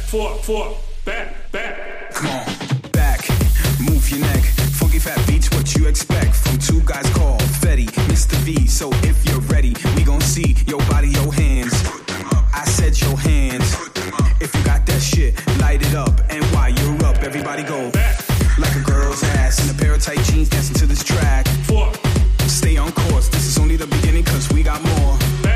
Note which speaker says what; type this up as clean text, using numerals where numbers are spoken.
Speaker 1: four, back.
Speaker 2: Come on, back, move your neck. Funky fat beats, what you expect from two guys called Fetty, Mr. V. So if you're ready, we gon' see your body, your hands. I said your hands. If you got that shit, light it up. And while you're up, everybody go back like a girl's ass in a pair of tight jeans, dancing to this track.
Speaker 1: Four.